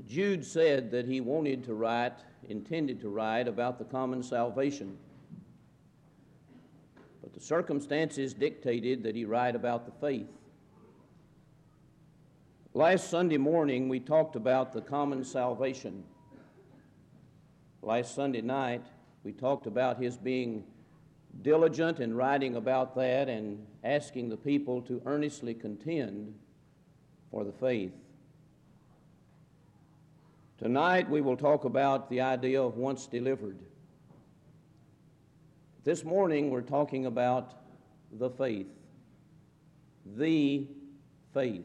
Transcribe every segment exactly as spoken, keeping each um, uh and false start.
Jude said that he wanted to write, intended to write about the common salvation. But the circumstances dictated that he write about the faith. Last Sunday morning we talked about the common salvation. Last Sunday night we talked about his being diligent in writing about that and asking the people to earnestly contend for the faith. Tonight we will talk about the idea of once delivered. This morning we're talking about the faith. The faith.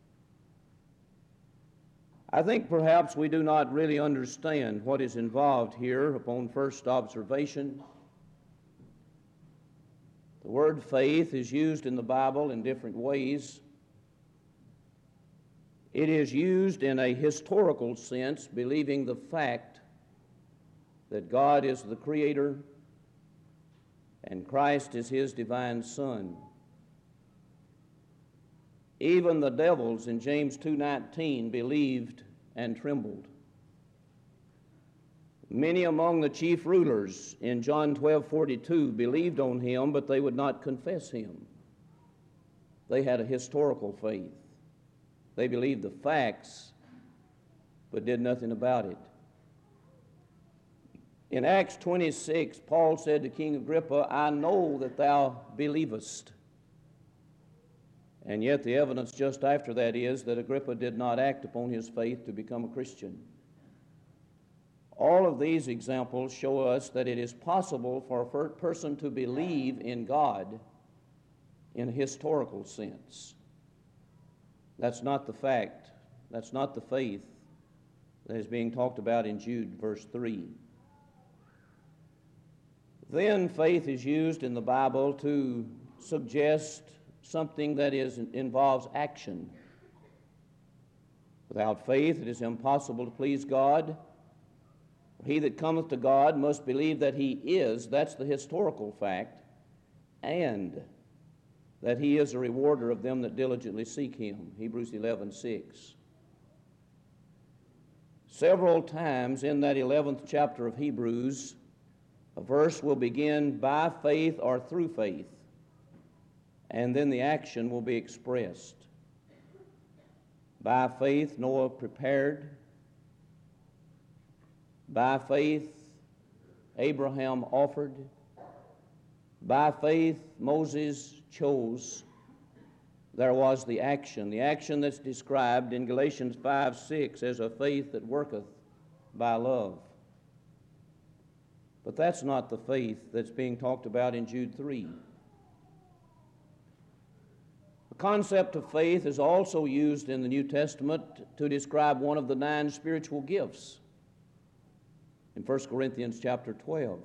I think perhaps we do not really understand what is involved here upon first observation. The word faith is used in the Bible in different ways. It is used in a historical sense, believing the fact that God is the Creator and Christ is His divine Son. Even the devils in James two nineteen believed and trembled. Many among the chief rulers in John twelve forty-two believed on Him, but they would not confess Him. They had a historical faith. They believed the facts, but did nothing about it. In Acts twenty-six, Paul said to King Agrippa, I know that thou believest. And yet the evidence just after that is that Agrippa did not act upon his faith to become a Christian. All of these examples show us that it is possible for a person to believe in God in a historical sense. That's not the fact. That's not the faith that is being talked about in Jude, verse three. Then faith is used in the Bible to suggest something that is, involves action. Without faith, it is impossible to please God. He that cometh to God must believe that He is, that's the historical fact, and that He is a rewarder of them that diligently seek Him, Hebrews eleven six. Several times in that eleventh chapter of Hebrews, a verse will begin by faith or through faith, and then the action will be expressed. By faith Noah prepared. By faith Abraham offered. By faith Moses chose. There was the action. The action that's described in Galatians five six as a faith that worketh by love. But that's not the faith that's being talked about in Jude three. The concept of faith is also used in the New Testament to describe one of the nine spiritual gifts in First Corinthians chapter twelve.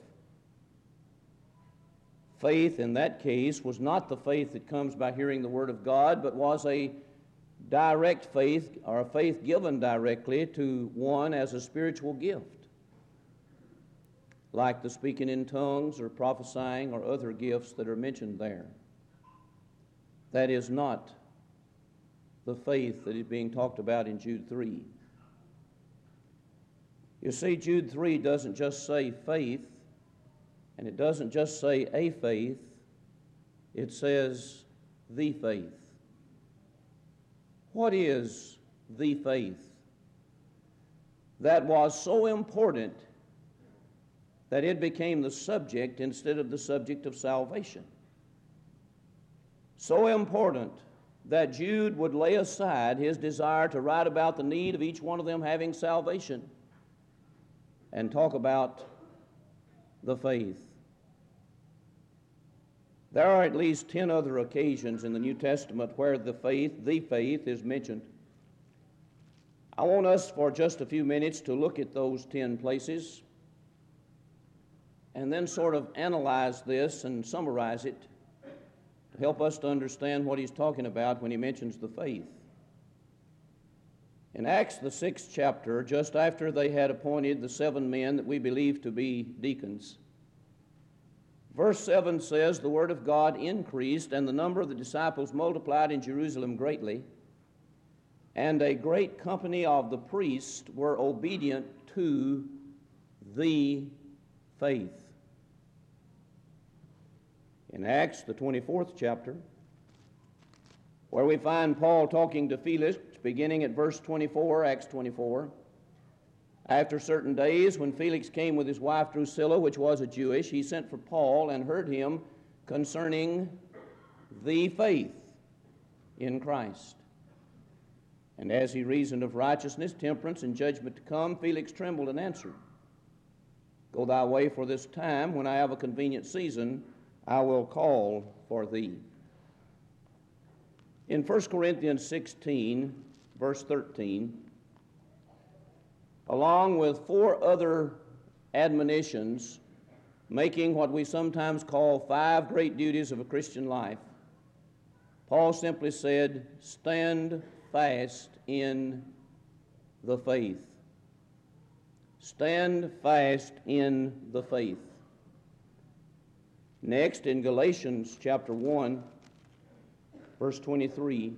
Faith in that case was not the faith that comes by hearing the Word of God, but was a direct faith, or a faith given directly to one as a spiritual gift, like the speaking in tongues or prophesying or other gifts that are mentioned there. That is not the faith that is being talked about in Jude three. You see, Jude three doesn't just say faith, and it doesn't just say a faith, it says the faith. What is the faith that was so important that it became the subject instead of the subject of salvation? So important that Jude would lay aside his desire to write about the need of each one of them having salvation and talk about the faith. There are at least ten other occasions in the New Testament where the faith, the faith, is mentioned. I want us for just a few minutes to look at those ten places and then sort of analyze this and summarize it to help us to understand what he's talking about when he mentions the faith. In Acts, the sixth chapter, just after they had appointed the seven men that we believe to be deacons, verse seven says, the word of God increased, and the number of the disciples multiplied in Jerusalem greatly, and a great company of the priests were obedient to the faith. In Acts, the twenty-fourth chapter, where we find Paul talking to Felix, beginning at verse twenty-four, Acts twenty-four. After certain days, when Felix came with his wife Drusilla, which was a Jewish, he sent for Paul and heard him concerning the faith in Christ. And as he reasoned of righteousness, temperance, and judgment to come, Felix trembled and answered, Go thy way, for this time, when I have a convenient season, I will call for thee. In First Corinthians sixteen, verse thirteen, along with four other admonitions, making what we sometimes call five great duties of a Christian life, Paul simply said, stand fast in the faith. Stand fast in the faith. Next, in Galatians chapter one, verse twenty-three,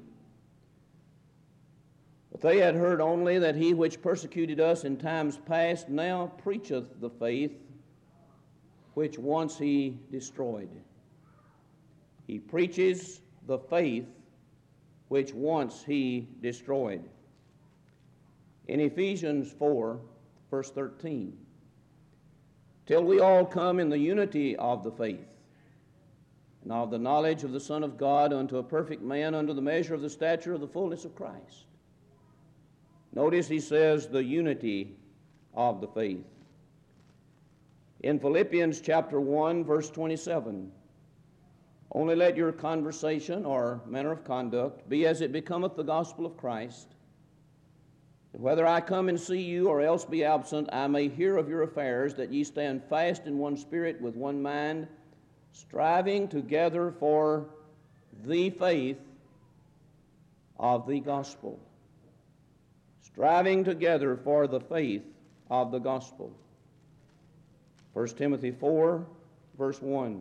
but they had heard only that he which persecuted us in times past now preacheth the faith which once he destroyed. He preaches the faith which once he destroyed. In Ephesians four, verse thirteen, till we all come in the unity of the faith and of the knowledge of the Son of God unto a perfect man, unto the measure of the stature of the fullness of Christ. Notice he says the unity of the faith. In Philippians chapter one, verse twenty-seven, only let your conversation or manner of conduct be as it becometh the gospel of Christ, that whether I come and see you or else be absent, I may hear of your affairs, that ye stand fast in one spirit with one mind, striving together for the faith of the gospel. Striving together for the faith of the gospel. First Timothy four, verse one.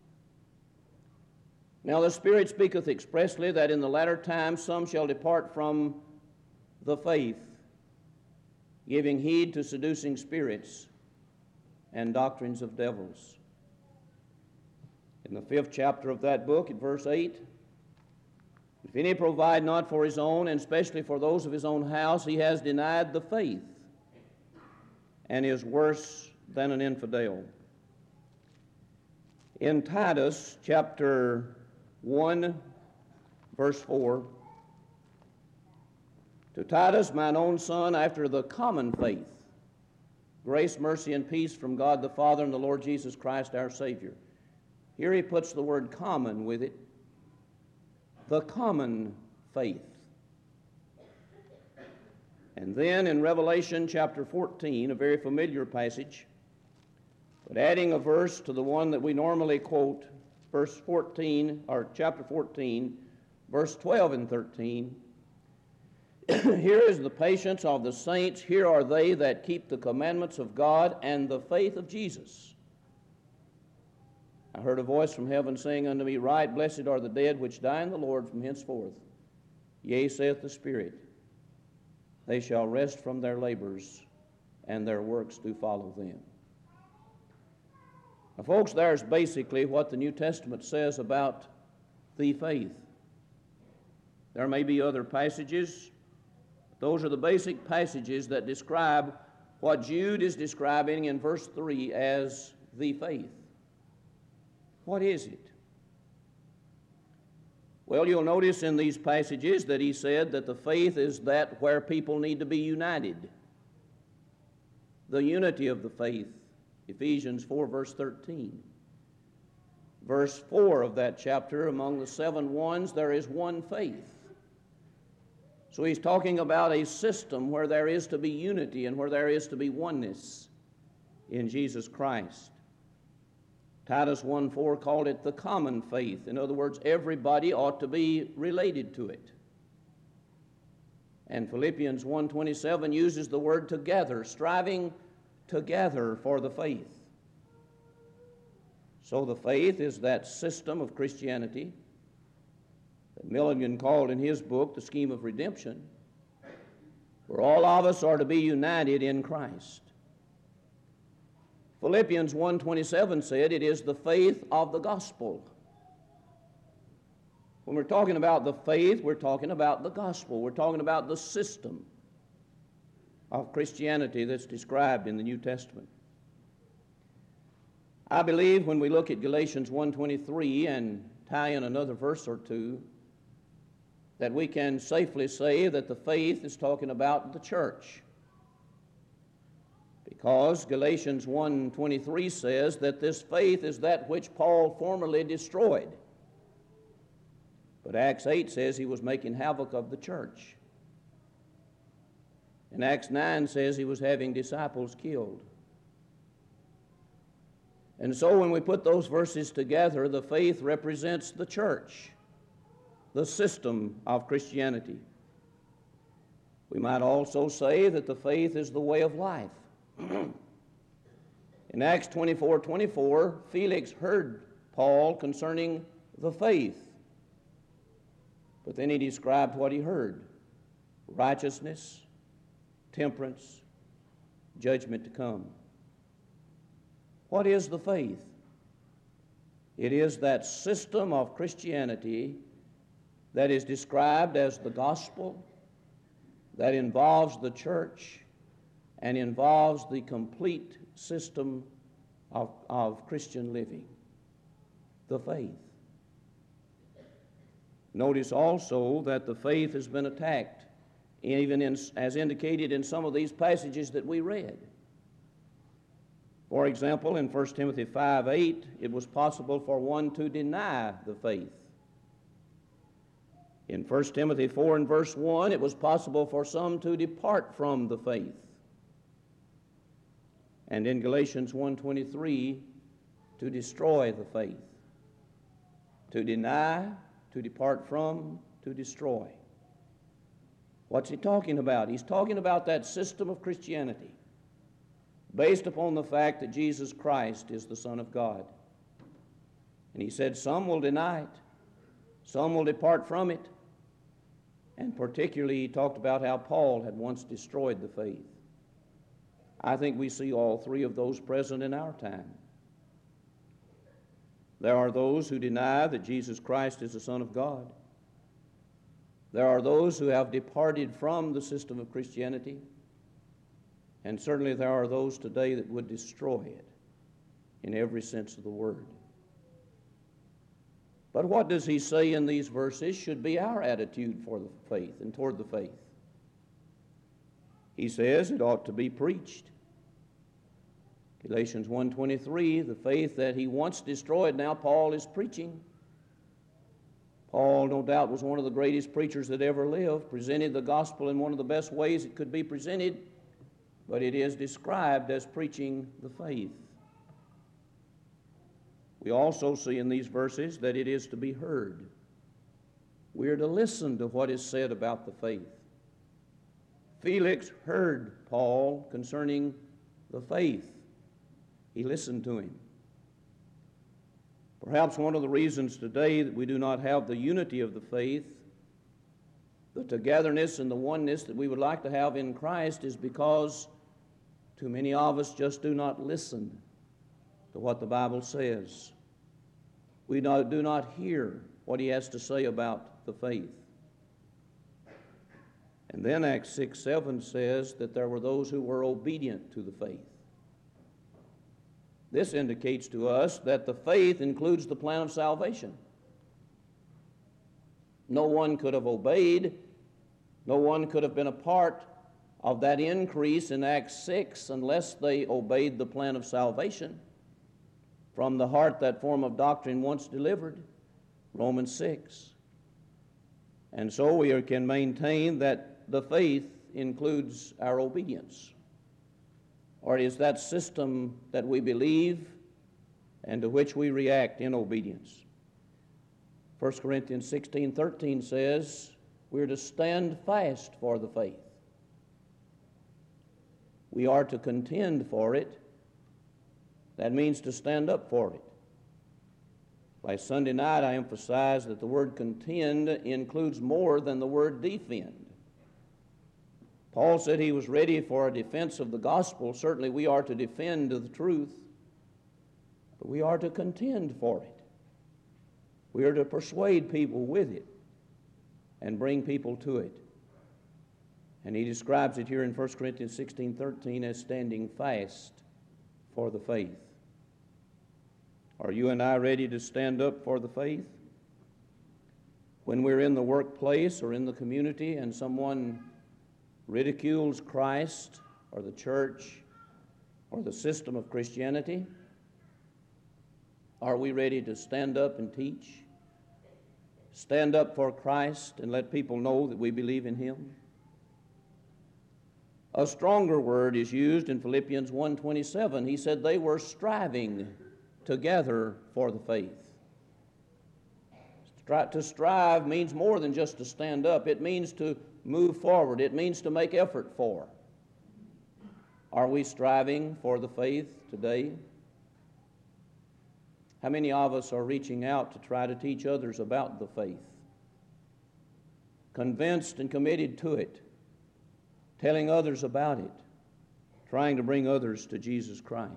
Now the Spirit speaketh expressly that in the latter times some shall depart from the faith, giving heed to seducing spirits and doctrines of devils. In the fifth chapter of that book, at verse eight, if any provide not for his own, and especially for those of his own house, he has denied the faith and is worse than an infidel. In Titus chapter one, verse four, to Titus, mine own son, after the common faith, grace, mercy, and peace from God the Father and the Lord Jesus Christ our Savior. Here he puts the word common with it. The common faith. And then in Revelation chapter fourteen, a very familiar passage, but adding a verse to the one that we normally quote, verse fourteen, or chapter fourteen, verse twelve and thirteen, here is the patience of the saints, here are they that keep the commandments of God and the faith of Jesus. I heard a voice from heaven saying unto me, Right, blessed are the dead which die in the Lord from henceforth. Yea, saith the Spirit, they shall rest from their labors, and their works do follow them. Now, folks, there's basically what the New Testament says about the faith. There may be other passages. Those are the basic passages that describe what Jude is describing in verse three as the faith. What is it? Well, you'll notice in these passages that he said that the faith is that where people need to be united. The unity of the faith, Ephesians four, verse thirteen. Verse four of that chapter, among the seven ones, there is one faith. So he's talking about a system where there is to be unity and where there is to be oneness in Jesus Christ. Titus one four called it the common faith. In other words, everybody ought to be related to it. And Philippians one twenty-seven uses the word together, striving together for the faith. So the faith is that system of Christianity that Milligan called in his book the scheme of redemption. For all of us are to be united in Christ. Philippians one twenty-seven said it is the faith of the gospel. When we're talking about the faith, we're talking about the gospel. We're talking about the system of Christianity that's described in the New Testament. I believe when we look at Galatians one twenty-three and tie in another verse or two, that we can safely say that the faith is talking about the church. Because Galatians one twenty-three says that this faith is that which Paul formerly destroyed. But Acts eight says he was making havoc of the church. And Acts nine says he was having disciples killed. And so when we put those verses together, the faith represents the church, the system of Christianity. We might also say that the faith is the way of life. In Acts twenty-four twenty-four, Felix heard Paul concerning the faith. But then he described what he heard: righteousness, temperance, judgment to come. What is the faith? It is that system of Christianity that is described as the gospel, that involves the church and involves the complete system of, of Christian living, the faith. Notice also that the faith has been attacked, even in, as indicated in some of these passages that we read. For example, in First Timothy five eight, it was possible for one to deny the faith. In First Timothy four and verse one, it was possible for some to depart from the faith. And in Galatians one twenty-three, to destroy the faith. To deny, to depart from, to destroy. What's he talking about? He's talking about that system of Christianity based upon the fact that Jesus Christ is the Son of God. And he said some will deny it, some will depart from it, and particularly he talked about how Paul had once destroyed the faith. I think we see all three of those present in our time. There are those who deny that Jesus Christ is the Son of God. There are those who have departed from the system of Christianity. And certainly there are those today that would destroy it in every sense of the word. But what does he say in these verses should be our attitude for the faith and toward the faith? He says it ought to be preached. Galatians one twenty-three, the faith that he once destroyed, now Paul is preaching. Paul, no doubt, was one of the greatest preachers that ever lived, presented the gospel in one of the best ways it could be presented, but it is described as preaching the faith. We also see in these verses that it is to be heard. We are to listen to what is said about the faith. Felix heard Paul concerning the faith. He listened to him. Perhaps one of the reasons today that we do not have the unity of the faith, the togetherness and the oneness that we would like to have in Christ, is because too many of us just do not listen to what the Bible says. We do not hear what he has to say about the faith. And then Acts six seven says that there were those who were obedient to the faith. This indicates to us that the faith includes the plan of salvation. No one could have obeyed, no one could have been a part of that increase in Acts six unless they obeyed the plan of salvation. From the heart that form of doctrine once delivered, Romans six. And so we can maintain that the faith includes our obedience, or it is that system that we believe and to which we react in obedience. First Corinthians sixteen thirteen says we're to stand fast for the faith. We are to contend for it. That means to stand up for it. Last Sunday night I emphasized that the word contend includes more than the word defend. Paul said he was ready for a defense of the gospel. Certainly we are to defend the truth, but we are to contend for it. We are to persuade people with it and bring people to it. And he describes it here in First Corinthians sixteen thirteen as standing fast for the faith. Are you and I ready to stand up for the faith? When we're in the workplace or in the community and someone ridicules Christ or the church or the system of Christianity, are we ready to stand up and teach? Stand up for Christ and let people know that we believe in Him? A stronger word is used in Philippians one twenty-seven. He said they were striving together for the faith. To strive means more than just to stand up. It means to move forward. It means to make effort for. Are we striving for the faith today? How many of us are reaching out to try to teach others about the faith? Convinced and committed to it, telling others about it, trying to bring others to Jesus Christ.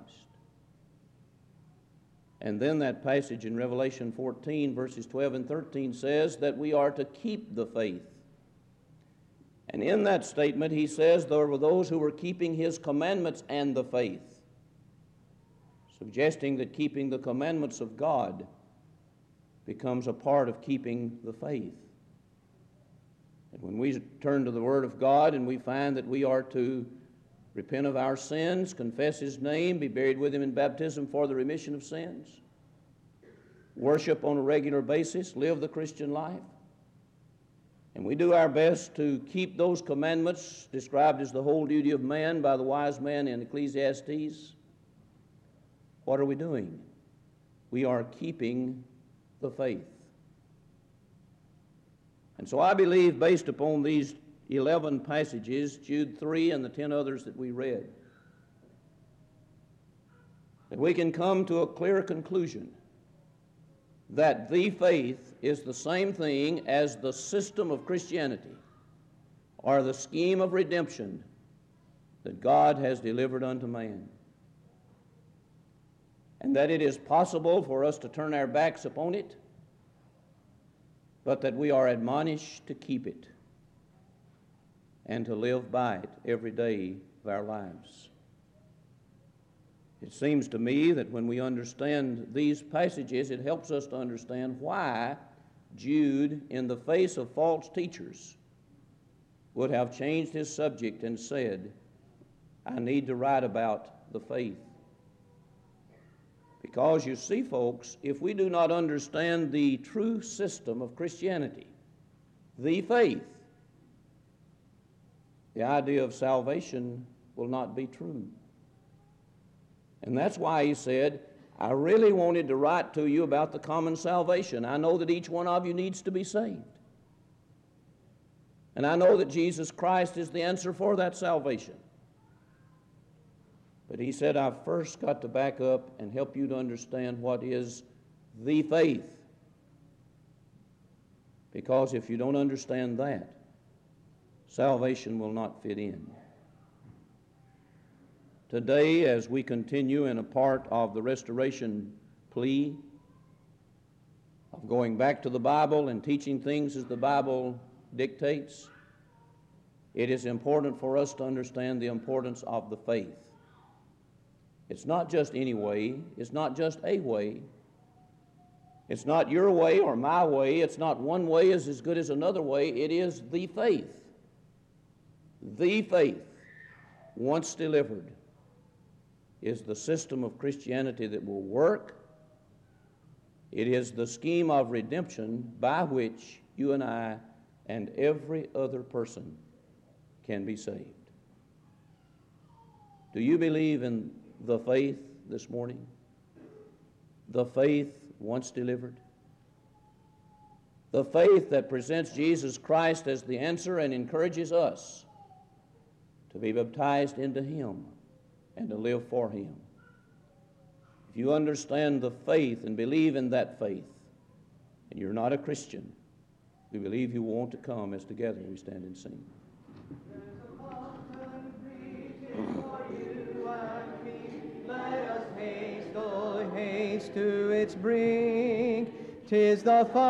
And then that passage in Revelation fourteen, verses twelve and thirteen says that we are to keep the faith. And in that statement he says there were those who were keeping His commandments and the faith, suggesting that keeping the commandments of God becomes a part of keeping the faith. And when we turn to the Word of God and we find that we are to repent of our sins, confess His name, be buried with Him in baptism for the remission of sins, worship on a regular basis, live the Christian life, and we do our best to keep those commandments described as the whole duty of man by the wise man in Ecclesiastes, what are we doing? We are keeping the faith. And so I believe, based upon these eleven passages, Jude three and the ten others that we read, that we can come to a clear conclusion that the faith is the same thing as the system of Christianity or the scheme of redemption that God has delivered unto man. And that it is possible for us to turn our backs upon it, but that we are admonished to keep it and to live by it every day of our lives. It seems to me that when we understand these passages, it helps us to understand why Jude, in the face of false teachers, would have changed his subject and said, I need to write about the faith. Because you see, folks, if we do not understand the true system of Christianity, the faith, the idea of salvation will not be true. And that's why he said, I really wanted to write to you about the common salvation. I know that each one of you needs to be saved. And I know that Jesus Christ is the answer for that salvation. But he said, I've first got to back up and help you to understand what is the faith. Because if you don't understand that, salvation will not fit in. Today, as we continue in a part of the restoration plea of going back to the Bible and teaching things as the Bible dictates, it is important for us to understand the importance of the faith. It's not just any way. It's not just a way. It's not your way or my way. It's not one way is as good as another way. It is the faith. The faith, once delivered, is the system of Christianity that will work. It is the scheme of redemption by which you and I and every other person can be saved. Do you believe in the faith this morning? The faith once delivered? The faith that presents Jesus Christ as the answer and encourages us to be baptized into Him and to live for Him. If you understand the faith and believe in that faith, and you're not a Christian, we believe you want to come as together we stand and sing. race to its brink. 'Tis the